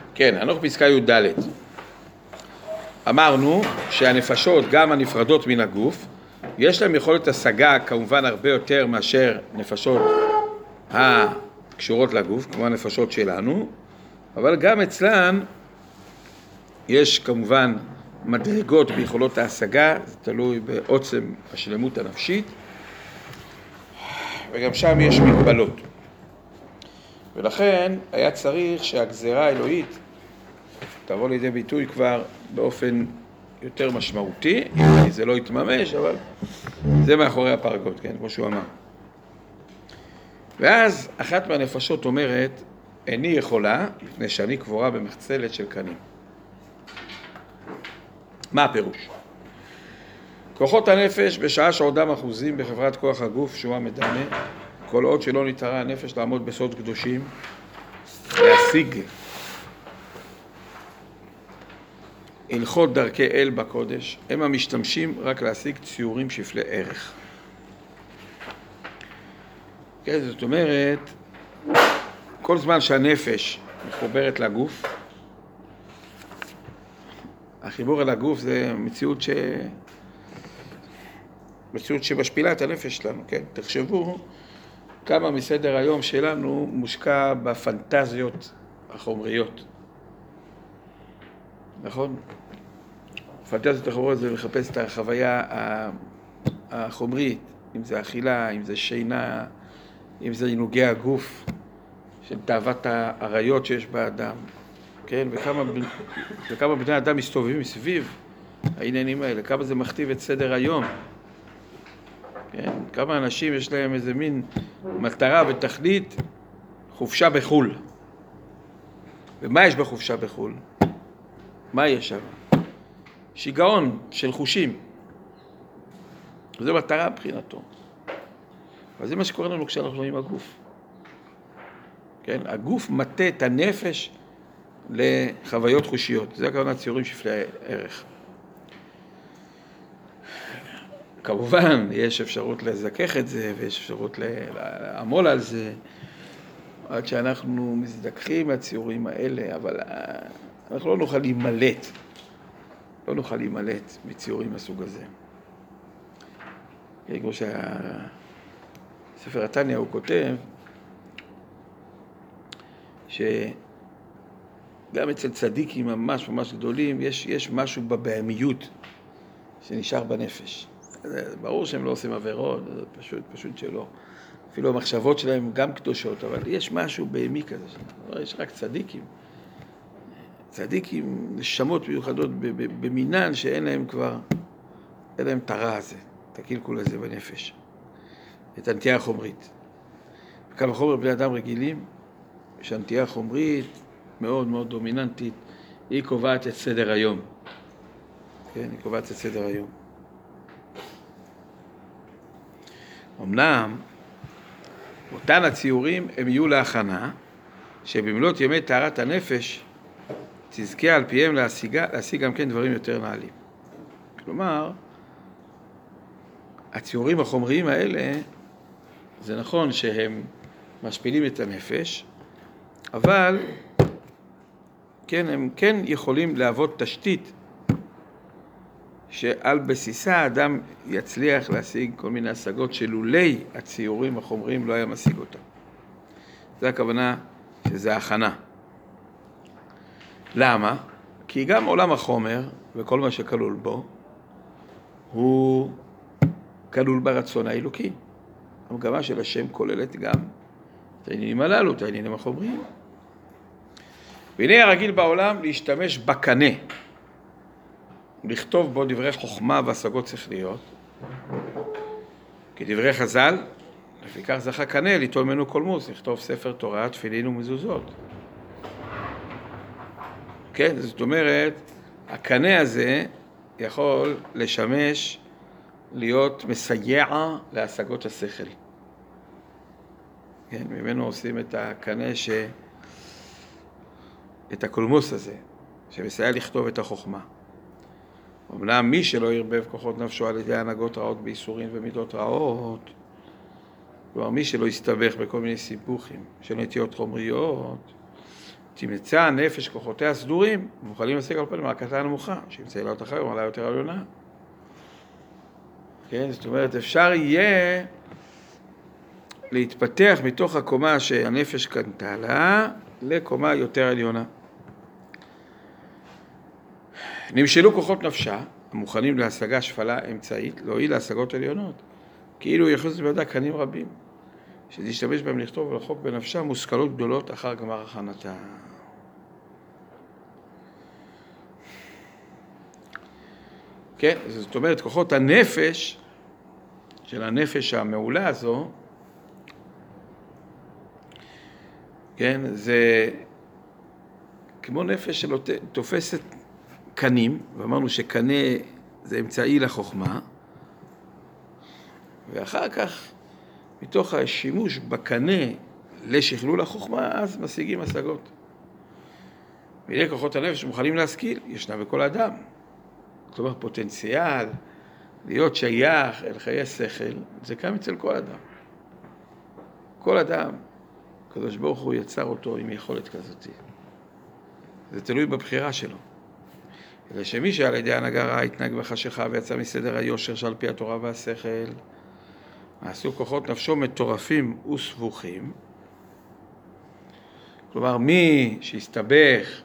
כן, הלוך פסקה י"ד. אמרנו שהנפשות, גם הנפרדות מן הגוף, יש להם יכולת השגה כמובן הרבה יותר מאשר נפשות הקשורות לגוף, כמו הנפשות שלנו, אבל גם אצלן יש כמובן מדרגות ביכולות ההשגה, זה תלוי בעוצם השלמות הנפשית, וגם שם יש מגבלות. ולכן היה צריך שהגזרה האלוהית תבוא לידי ביטוי כבר באופן יותר משמעותי, כי זה לא יתממש, אבל זה מאחורי הפרגות, כן, כמו שהוא אמר. ואז אחת מהנפשות אומרת, איני יכולה, לפני שאני קבורה במחצלת של קנים. מה הפירוש? כוחות הנפש בשעה שעודם אחוזים בחברת כוח הגוף שהוא המדמה, כל עוד שלא נתערה הנפש לעמוד בסוד קדושים, להשיג הלכות דרכי אל בקודש, הם המשתמשים רק להשיג ציורים שפלי ערך. כן, זאת אומרת, כל זמן שהנפש מחוברת לגוף, החיבור אל הגוף זה מציאות שמשפילה את הנפש שלנו, כן? תחשבו כמה מסדר היום שלנו מושקע בפנטזיות החומריות. נכון? פנטזיות החומריות זה לחפש את החוויה החומרית, אם זה אכילה, אם זה שינה, אם זה עינוגי הגוף, של תאוות העריות שיש באדם, כן? וכמה בני אדם מסתובבים מסביב העניינים האלה, כמה זה מכתיב את סדר היום. כן? כמה אנשים יש להם איזה מין מטרה ותכלית, חופשה בחול. ומה יש בחופשה בחול? מה יש שם? שיגעון של חושים. וזו מטרה מבחינתו. אבל זה מה שקורה לנו כשאנחנו עם הגוף. כן? הגוף מטה את הנפש לחוויות חושיות. זה הכוונה ציורים שפלי ערך. כמובן, יש אפשרות לזכך את זה, ויש אפשרות לעמול על זה, עד שאנחנו מזדככים מהציורים האלה, אבל אנחנו לא נוכל להימלט. לא נוכל להימלט מציורים מסוג הזה. כמו שהספר התניא הוא כותב, שגם אצל צדיקים ממש ממש גדולים, יש משהו בבהמיות שנשאר בנפש. ברור שהם לא עושים עבירות, פשוט שלא. אפילו המחשבות שלהם גם קדושות, אבל יש משהו בהמי כזה. יש רק צדיקים. צדיקים, נשמות מיוחדות במינן שאין להם כבר, אין להם את הרע הזה, את הקלקול הזה בנפש. את הנטייה החומרית. וכמה חומר בני אדם רגילים, שהנטייה החומרית מאוד מאוד דומיננטית, היא קובעת את סדר היום. כן, היא קובעת את סדר היום. אמנם, אותן הציורים הם יהיו להכנה, שבמלות ימי טהרת הנפש, תזכה על פיהם להשיג גם כן דברים יותר נעלים. כלומר, הציורים החומריים האלה, זה נכון שהם משפילים את הנפש, אבל כן, הם כן יכולים להוות תשתית שעל בסיסה האדם יצליח להשיג כל מיני השגות שלולי הציורים החומריים לא היה משיג אותם. זה הכוונה שזה הכנה. למה? כי גם עולם החומר וכל מה שכלול בו הוא כלול ברצון האלוקי. המגמה של השם כוללת גם את העניינים הללו, את העניינים החומריים. והנה הרגיל בעולם להשתמש בקנה, לכתוב בו דברי חוכמה והשגות שכליות, כדברי חז"ל, לפיכך זכה קנה ליטול ממנו קולמוס, לכתוב ספר תורה, תפילין ומזוזות. כן, זאת אומרת, הקנה הזה יכול לשמש להיות מסייע להשגות השכל. כן, ממנו עושים את הקנה את הקולמוס הזה, שמסייע לכתוב את החוכמה. אמנם מי שלא ירבב כוחות נפשו על ידי הנהגות רעות באיסורים ומידות רעות, כלומר מי שלא יסתבך בכל מיני סיבוכים של נטיות חומריות, תמצא הנפש כוחותיה סדורים, מוכנים להשיג על פנים מהקטה הנמוכה, שימצא לה אותה אחר ומעלה יותר עליונה. כן, זאת אומרת, אפשר יהיה להתפתח מתוך הקומה שהנפש קנתה לה, לקומה יותר עליונה. נמשלו כוחות נפשה, המוכנים להשגה שפלה אמצעית, להועיל להשגות עליונות, כאילו יחסו בידה קנים רבים, שתשתמש בהם לכתוב ולחוק בנפשה מושכלות גדולות אחר גמר הכנתה. כן, זאת אומרת, כוחות הנפש, של הנפש המעולה הזו, כן, זה כמו נפש שלא תופסת קנים, ואמרנו שקנה זה אמצעי לחוכמה, ואחר כך, מתוך השימוש בקנה לשכלול החוכמה, אז משיגים השגות. והנה כוחות הנפש שמוכנים להשכיל, ישנה בכל אדם. כלומר, פוטנציאל, להיות שייך אל חיי שכל, זה קם אצל כל אדם. כל אדם, הקדוש ברוך הוא יצר אותו עם יכולת כזאת. זה תלוי בבחירה שלו. אלא שמי שעל ידי הנהגה רעה התנהג בחשיכה ויצא מסדר היושר שעל פי התורה והשכל, עשו כוחות נפשו מטורפים וסבוכים. כלומר, מי שהסתבך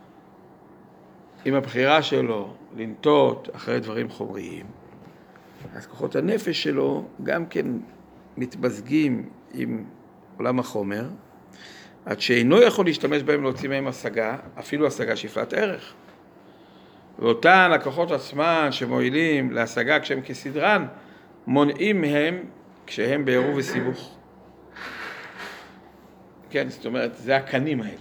עם הבחירה שלו לנטות אחרי דברים חומריים, אז כוחות הנפש שלו גם כן מתבזגים עם עולם החומר, עד שאינו יכול להשתמש בהם להוציא מהם השגה, אפילו השגה שפלת ערך. ואותן הכוחות עצמן שמועילים להשגה כשהם כסדרן, מונעים מהם כשהם בעירוב וסיבוך. כן, זאת אומרת, זה הקנים האלה.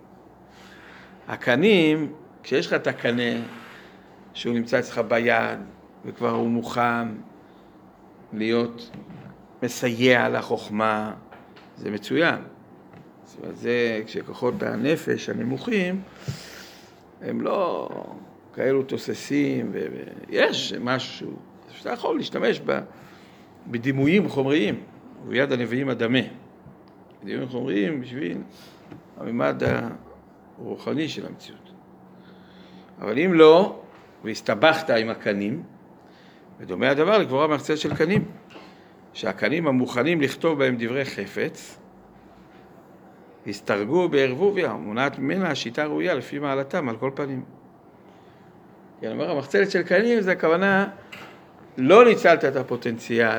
הקנים, כשיש לך את הקנה, שהוא נמצא אצלך ביד, וכבר הוא מוכן להיות מסייע לחוכמה, זה מצוין. זאת אומרת, זה כשכוחות הנפש הנמוכים, הם לא כאלו תוססים, ויש משהו שאתה יכול להשתמש בדימויים חומריים, וביד הנביאים הדמה. דימויים חומריים בשביל הממד הרוחני של המציאות. אבל אם לא, והסתבכת עם הקנים, ודומה הדבר לגבורה מחצית של קנים, שהקנים המוכנים לכתוב בהם דברי חפץ, הסתרגו בערבוביה, מונעת ממנה השיטה הראויה לפי מעלתם על כל פנים. כן, אומר, המחצלת של קנים זה הכוונה, לא ניצלת את הפוטנציאל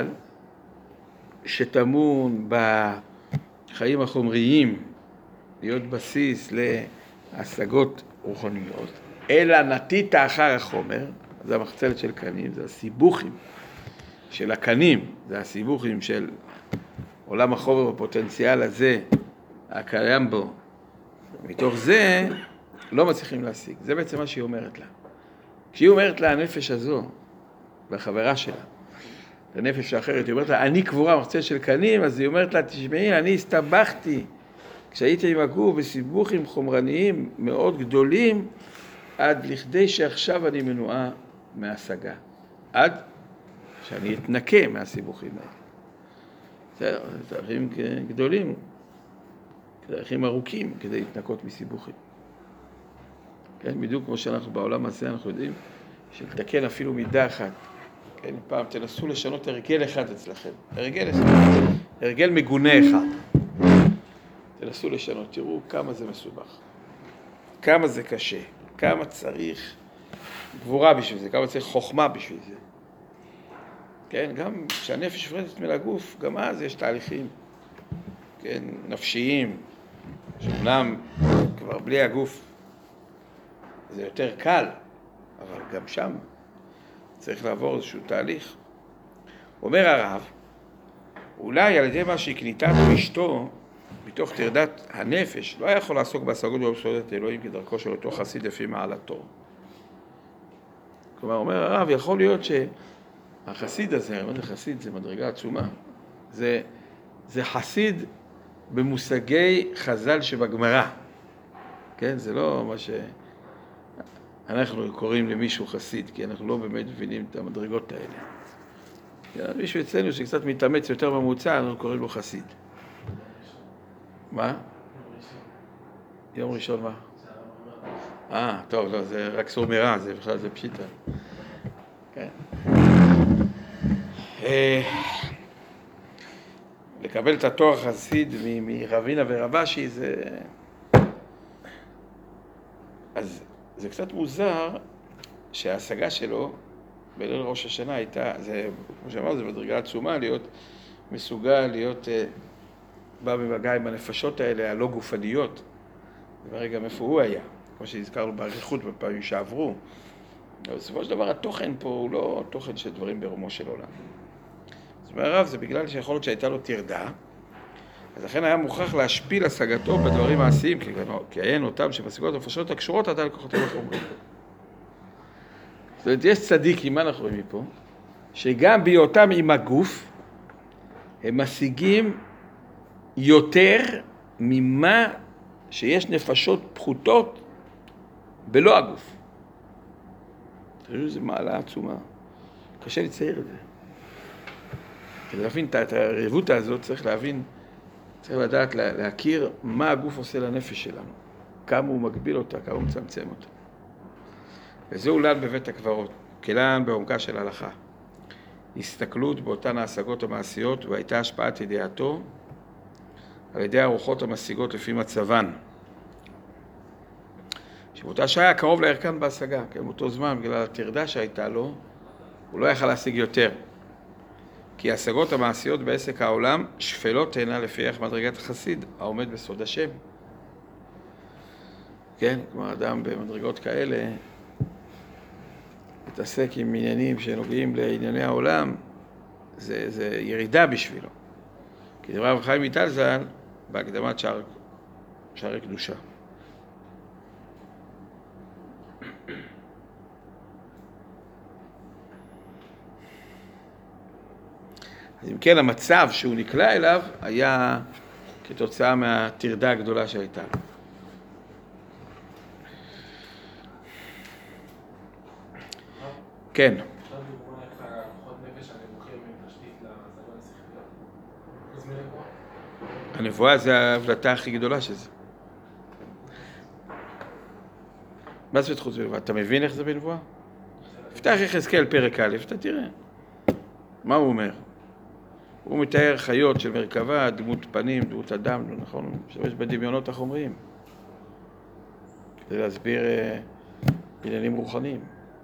שטמון בחיים החומריים, להיות בסיס להשגות רוחניות, אלא נטית אחר החומר, זה המחצלת של קנים, זה הסיבוכים של הקנים, זה הסיבוכים של עולם החומר בפוטנציאל הזה, הקיים בו. מתוך זה לא מצליחים להשיג. זה בעצם מה שהיא אומרת לה. כשהיא אומרת לה, הנפש הזו, בחברה שלה, הנפש האחרת, היא אומרת לה, אני קבורה מחצלת של קנים, אז היא אומרת לה, תשמעי, אני הסתבכתי כשהייתי עם הגוף בסיבוכים חומרניים מאוד גדולים, עד לכדי שעכשיו אני מנועה מהשגה. עד שאני אתנקה מהסיבוכים האלה. בסדר, זה תאריכים גדולים, תאריכים ארוכים כדי להתנקות מסיבוכים. כן, בדיוק כמו שאנחנו בעולם הזה, אנחנו יודעים שלתקן אפילו מידה אחת. כן, פעם תנסו לשנות הרגל אחד אצלכם. הרגל מגונה אחד. תנסו לשנות, תראו כמה זה מסובך. כמה זה קשה. כמה צריך גבורה בשביל זה, כמה צריך חוכמה בשביל זה. כן, גם כשהנפש נפרדת מהגוף, גם אז יש תהליכים, כן, נפשיים, שאומנם כבר בלי הגוף זה יותר קל, אבל גם שם צריך לעבור איזשהו תהליך. אומר הרב, אולי על ידי מה שהקניתה באשתו, מתוך תרדת הנפש, לא היה יכול לעסוק בהשגות ובסעודת אלוהים כדרכו של אותו חסיד לפי מעלתו. כלומר, אומר הרב, יכול להיות שהחסיד הזה, מה זה חסיד? זה מדרגה עצומה. זה חסיד במושגי חז"ל שבגמרא. כן, זה לא מה שאנחנו קוראים למישהו חסיד, כי אנחנו לא באמת מבינים את המדרגות האלה. מישהו אצלנו שקצת מתאמץ יותר ממוצע, אנחנו קוראים לו חסיד. מה? יום ראשון מה? טוב, לא, זה רק סור מרע, זה בכלל זה פשיטה. כן. לקבל את התואר חסיד מרבינה ורבשי זה... אז זה קצת מוזר שההשגה שלו בליל ראש השנה הייתה, זה, כמו שאמר, זה מדרגה עצומה להיות מסוגל, להיות בא במגע עם הנפשות האלה, הלא גופניות, ברגע מאיפה הוא היה, כמו שהזכרנו בעריכות בפעמים שעברו. בסופו של דבר התוכן פה הוא לא תוכן של דברים ברומו של עולם. זאת אומרת, הרב, זה בגלל שיכול להיות שהייתה לו תרדה, אז לכן היה מוכרח להשפיל השגתו בדברים מעשיים, כי אין אותם שמשיגות הנפשות הקשורות עד לכוחותיהם החומריים. זאת אומרת, יש צדיקים, מה אנחנו רואים מפה? שגם בהיותם עם הגוף, הם משיגים יותר ממה שיש נפשות פחותות בלא הגוף. תראו, זו מעלה עצומה. קשה לצייר את זה. כדי להבין את הרבותא הזאת, צריך להבין, צריך לדעת, להכיר מה הגוף עושה לנפש שלנו. כמה הוא מגביל אותה, כמה הוא מצמצם אותה. וזה אולן בבית הקברות, כלן בעומקה של הלכה. הסתכלות באותן ההשגות המעשיות, והייתה השפעת ידיעתו על ידי הרוחות המשיגות לפי מצבן. שבאותה שעה היה קרוב לערכן בהשגה, כן, באותו זמן, בגלל התרדה שהייתה לו, הוא לא יכל להשיג יותר. כי ההשגות המעשיות בעסק העולם שפלות הנה לפי איך מדרגת החסיד, העומד בסוד השם. כן, כמו אדם במדרגות כאלה, מתעסק עם עניינים שנוגעים לענייני העולם, זה ירידה בשבילו. כי דברי רב חיים ויטל ז"ל, בהקדמת שערי קדושה. אז אם כן, המצב שהוא נקלע אליו היה כתוצאה מהתרדה הגדולה שהייתה. כן. עכשיו דוגמה איך הכוחות נפש הנמוכים הם תשתית להשגות השכליות. אז מי נבואה? הנבואה זה ההבלטה הכי גדולה של זה. מה זה חוץ בנבואה? אתה מבין איך זה בנבואה? פתח יחזקאל פרק א', אתה תראה. מה הוא אומר? הוא מתאר חיות של מרכבה, דמות פנים, דמות אדם, נכון? הוא משתמש בדמיונות החומריים. כדי להסביר עניינים רוחניים.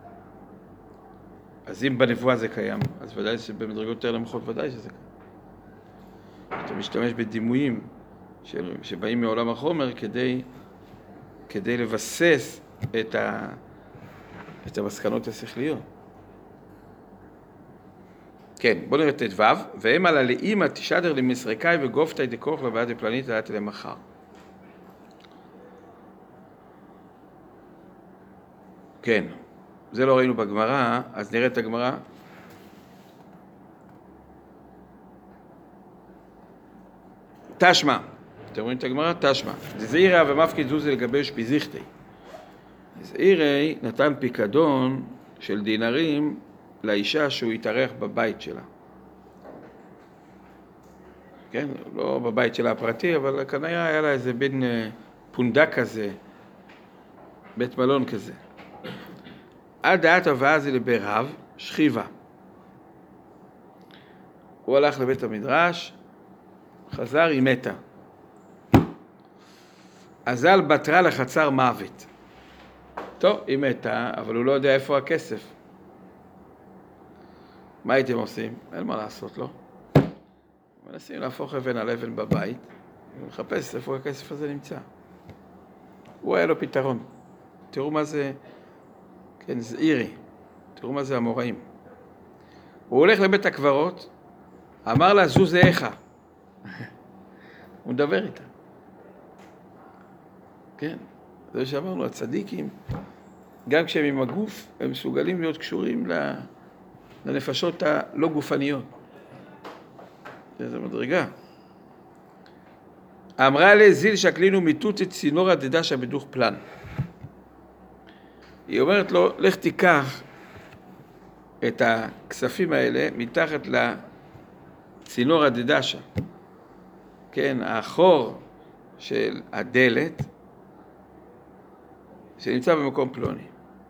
אז אם בנבואה זה קיים, אז ודאי שבמדרגות יותר נמוכות ודאי שזה קיים. אתה משתמש בדימויים שבאים מעולם החומר כדי לבסס את המסקנות השכליות. כן, בוא נראה את ו' והם על הלאימא תשדר למסרקאי וגופתאי דכוח לבעד דפלנית עלת למחר. כן, זה לא ראינו בגמרא, אז נראה את הגמרא. תשמע, אתם רואים את הגמרא? תשמע. דזעירא ומפקיד זוזי לגבי שפיזיכתי. דזעירא נתן פיקדון של דינרים לאישה שהוא התארח בבית שלה. כן, לא בבית שלה הפרטי, אבל כנראה היה לה איזה בין פונדק כזה, בית מלון כזה. עד דעת הוואזי לברב, שכיבה. הוא הלך לבית המדרש, חזר, היא מתה. אזל בתרה לחצר מוות. טוב, היא מתה, אבל הוא לא יודע איפה הכסף. מה הייתם עושים? אין מה לעשות, לא? מנסים להפוך אבן על אבן בבית, ולחפש איפה הכסף הזה נמצא. הוא היה לו פתרון. תראו מה זה, כן, זעירי. תראו מה זה המוראים. הוא הולך לבית הקברות, אמר לה, זו זהיך. הוא מדבר איתה. כן, זה שאמרנו, הצדיקים, גם כשהם עם הגוף, הם מסוגלים להיות קשורים לנפשות הלא גופניות. זה מדרגה. אמרה לזיל שקלינו מיטוט את צינור הדדשה בדוך פלן. היא אומרת לו, לך תיקח את הכספים האלה מתחת לצינור הדדשה. כן, האחור של הדלת שנמצא במקום פלוני.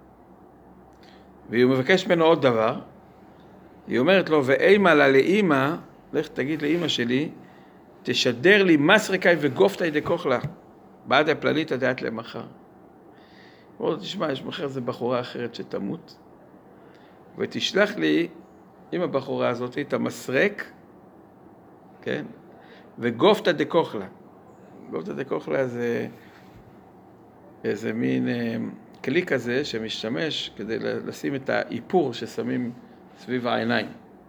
והיא מבקשת ממנו עוד דבר, היא אומרת לו, ואימא לה לאימא, לך תגיד לאימא שלי, תשדר לי מסרקאי וגופתאי דקוכלה, בעד הפלניתא דעת למחר. הוא אומר, תשמע, יש מחר זה בחורה אחרת שתמות, ותשלח לי עם הבחורה הזאת את המסרק, כן? וגופתא דקוכלה. גופתא דקוכלה זה איזה מין כלי כזה שמשתמש כדי לשים את האיפור ששמים סביב העיניים.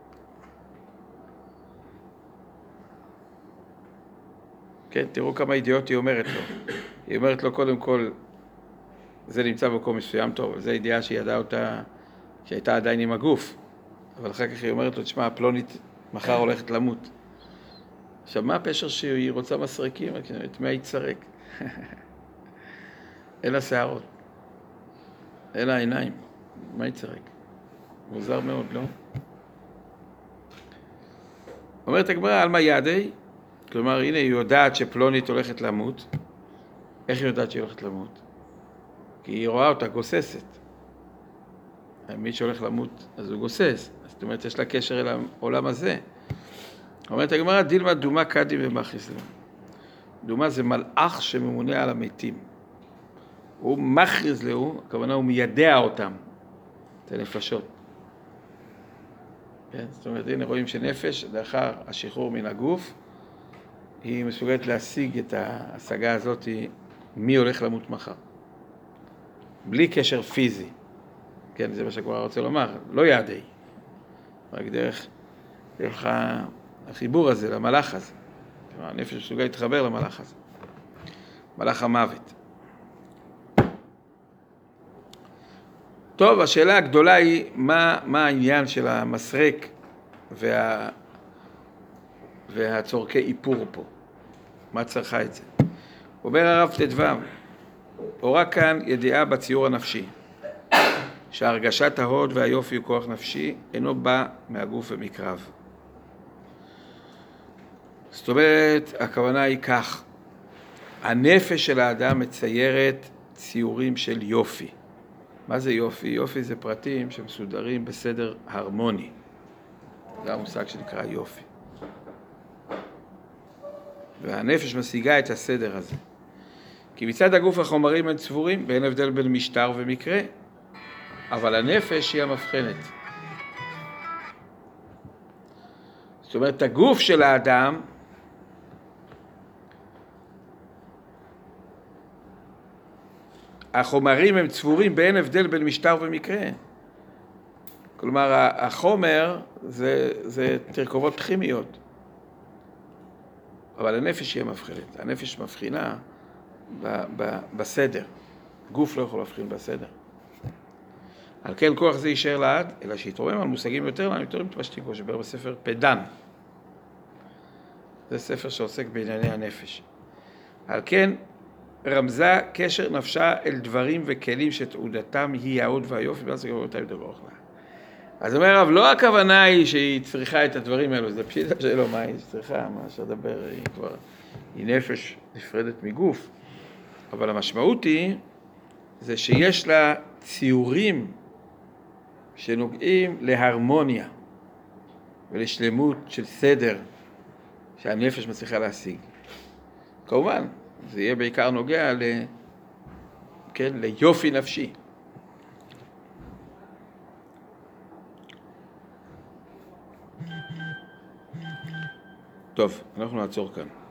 כן, תראו כמה אידיוט היא אומרת לו. היא אומרת לו קודם כל, זה נמצא במקום מסוים טוב, זו ידיעה שהיא ידעה אותה, שהייתה עדיין עם הגוף. אבל אחר כך היא אומרת לו, תשמע, הפלונית מחר הולכת למות. עכשיו, מה הפשר שהיא רוצה מסרקים? את מי יצרק? אין לה שערות. אין לה עיניים. מה יצרק? מוזר מאוד, לא? אומרת הגמרא, על מה ידי? כלומר, הנה, היא יודעת שפלונית הולכת למות. איך היא יודעת שהיא הולכת למות? כי היא רואה אותה גוססת. מי שהולך למות, אז הוא גוסס. זאת אומרת, יש לה קשר אל העולם הזה. אומרת הגמרא, דילמה דומה קדים ומכריז להם. דומה זה מלאך שממונה על המתים. הוא מכריז לו, הכוונה הוא מיידע אותם, את הנפשות. כן? זאת אומרת, הנה רואים שנפש, לאחר השחרור מן הגוף, היא מסוגלת להשיג את ההשגה הזאת, מי הולך למות מחר. בלי קשר פיזי. כן, זה מה שכבר רוצה לומר, לא יעדי. רק דרך החיבור הזה, למלאך הזה. כלומר, הנפש מסוגל להתחבר למלאך הזה. מלאך המוות. טוב, השאלה הגדולה היא, מה העניין של המסרק והצורכי איפור פה? מה צריכה את זה? אומר הרב תדו"ב, אורה כאן ידיעה בציור הנפשי, שהרגשת ההוד והיופי הוא כוח נפשי, אינו בא מהגוף ומקרב. זאת אומרת, הכוונה היא כך, הנפש של האדם מציירת ציורים של יופי. מה זה יופי? יופי זה פרטים שמסודרים בסדר הרמוני. זה המושג שנקרא יופי. והנפש משיגה את הסדר הזה. כי מצד הגוף החומרים הם צבורים, ואין הבדל בין משטר ומקרה, אבל הנפש היא המבחנת. זאת אומרת, הגוף של האדם החומרים הם צבורים באין הבדל בין משטר ומקרה. כלומר, החומר זה תרכובות כימיות. אבל הנפש היא המבחינת. הנפש מבחינה בסדר. גוף לא יכול להבחין בסדר. על כן כוח זה יישאר לעד, אלא שיתרומם על מושגים יותר מתפשטים, כמו שבר בספר פדן. זה ספר שעוסק בענייני הנפש. על כן רמזה קשר נפשה אל דברים וכלים שתעודתם היא ההוד והיופי, ואז גם אותה ידבר אוכלה. אז אומר הרב, לא הכוונה היא שהיא צריכה את הדברים האלו, זה פשיטה שלו, מה היא צריכה, מה שדבר, היא נפש נפרדת מגוף. אבל המשמעות היא, זה שיש לה ציורים שנוגעים להרמוניה ולשלמות של סדר שהנפש מצליחה להשיג. כמובן, זה יהיה בעיקר נוגע ליופי נפשי. טוב, אנחנו נעצור כאן.